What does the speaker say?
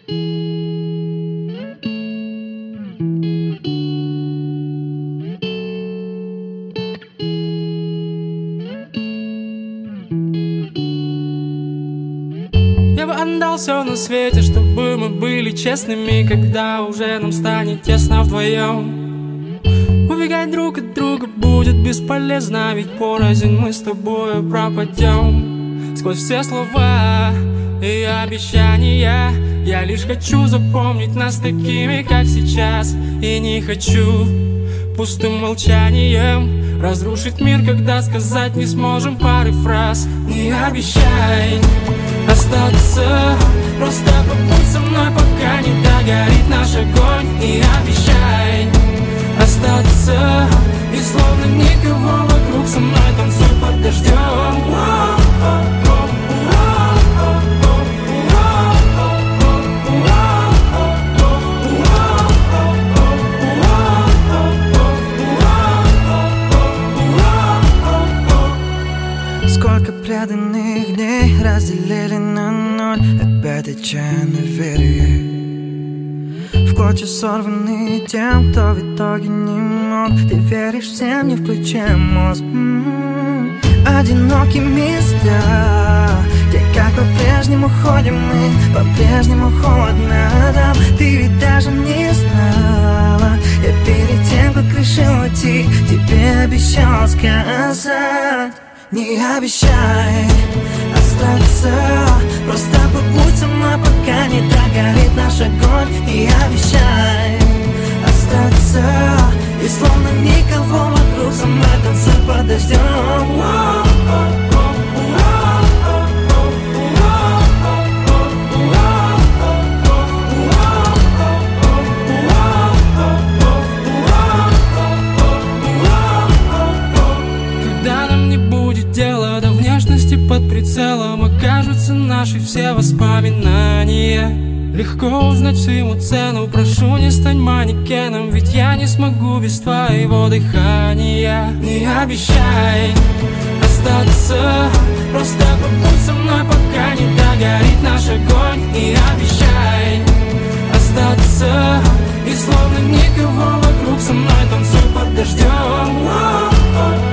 Я бы отдал все на свете, чтобы мы были честными, когда уже нам станет тесно вдвоем. Убегать друг от друга будет бесполезно, ведь порознь мы с тобою пропадем. Сквозь все слова и обещания я лишь хочу запомнить нас такими, как сейчас. И не хочу пустым молчанием разрушить мир, когда сказать не сможем пары фраз. Не обещай остаться, просто побудь со мной, пока не догорит наш огонь. Не обещай остаться, и словно никого вокруг, со мной танцуй под дождем. Сколько преданных дней разделили на ноль, опять отчаянно верю. В клочья сорванные тем, кто в итоге не мог. Ты веришь всем, не включая мозг. Одинокие места, где как по-прежнему ходим мы, по-прежнему холодно там. Ты ведь даже не знала, я перед тем, как решил уйти, тебе обещал сказать. Не обещай остаться, просто побудь со мной, пока не догорит наш огонь. Не обещай остаться, и словно никого вокруг, со мной танцуй под дождем. Дело до внешности под прицелом окажутся наши все воспоминания. Легко узнать всему цену, прошу, не стань манекеном, ведь я не смогу без твоего дыхания. Не обещай остаться, просто побудь со мной, пока не догорит наш огонь. Не обещай остаться, и словно никого вокруг, со мной танцуй под дождем.